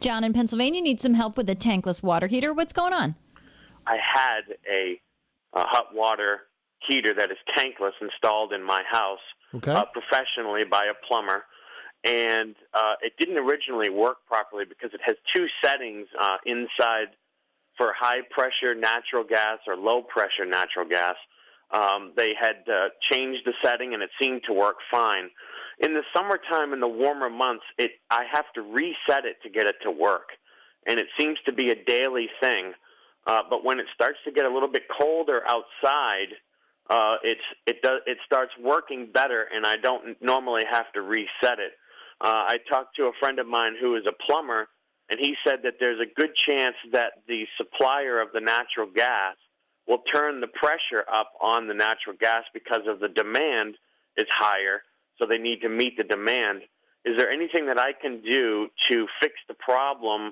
John in Pennsylvania needs some help with a tankless water heater. What's going on? I had a hot water heater that is tankless installed in my house professionally by a plumber, and it didn't originally work properly because it has two settings inside for high-pressure natural gas or low-pressure natural gas. They had changed the setting, and it seemed to work fine. In the summertime, in the warmer months, I have to reset it to get it to work, and it seems to be a daily thing. But when it starts to get a little bit colder outside, it starts working better, and I don't normally have to reset it. I talked to a friend of mine who is a plumber, and he said that there's a good chance that the supplier of the natural gas will turn the pressure up on the natural gas because of the demand is higher, so they need to meet the demand. Is there anything that I can do to fix the problem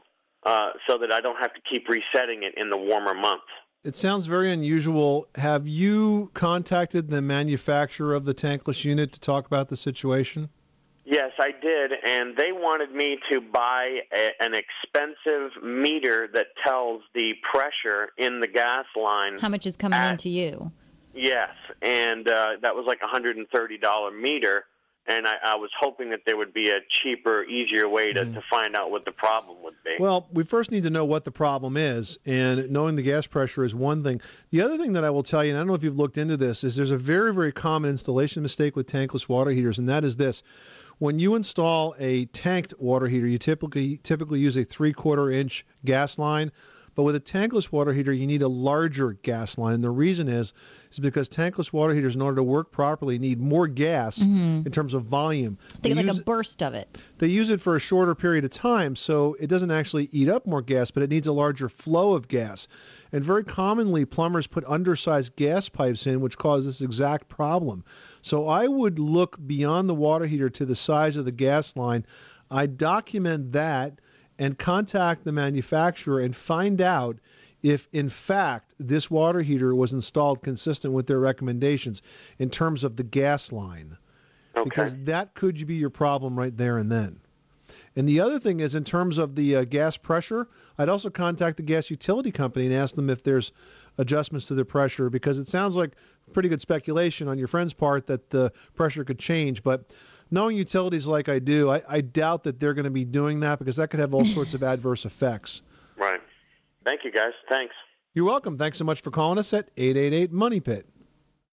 so that I don't have to keep resetting it in the warmer months? It sounds very unusual. Have you contacted the manufacturer of the tankless unit to talk about the situation? Yes, I did, and they wanted me to buy an expensive meter that tells the pressure in the gas line. How much is coming into you? Yes, and that was like a $130 meter, and I was hoping that there would be a cheaper, easier way to find out what the problem would be. Well, we first need to know what the problem is, and knowing the gas pressure is one thing. The other thing that I will tell you, and I don't know if you've looked into this, is there's a very, very common installation mistake with tankless water heaters, and that is this. When you install a tanked water heater, you typically use a 3/4-inch gas line. But with a tankless water heater, you need a larger gas line. And the reason is because tankless water heaters, in order to work properly, need more gas in terms of volume. They get like a burst of it. They use it for a shorter period of time, so it doesn't actually eat up more gas, but it needs a larger flow of gas. And very commonly, plumbers put undersized gas pipes in, which cause this exact problem. So I would look beyond the water heater to the size of the gas line. I document that and contact the manufacturer and find out if, in fact, this water heater was installed consistent with their recommendations in terms of the gas line. Okay. Because that could be your problem right there and then. And the other thing is, in terms of the gas pressure, I'd also contact the gas utility company and ask them if there's adjustments to the pressure, because it sounds like pretty good speculation on your friend's part that the pressure could change. But knowing utilities like I do, I doubt that they're going to be doing that, because that could have all sorts of adverse effects. Right. Thank you, guys. Thanks. You're welcome. Thanks so much for calling us at 888-MONEY-PIT.